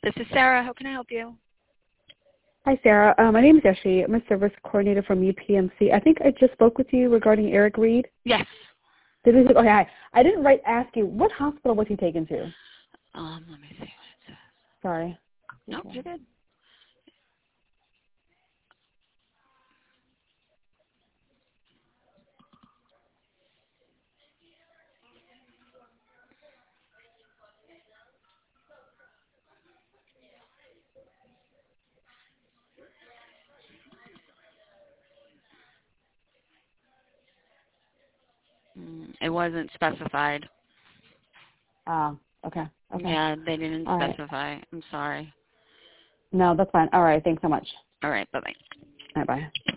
This is Sarah. How can I help you? Hi, Sarah. My name is Yeshi. I'm a service coordinator from UPMC. I think I just spoke with you regarding Eric Reed. Yes. Okay, hi. I didn't ask you, what hospital was he taken to? Let me see what it says. Sorry. No, Okay. you're good. It wasn't specified. Okay. Yeah, they didn't All right. specify. I'm sorry. No, that's fine. All right. Thanks so much. All right, bye-bye. All right, bye.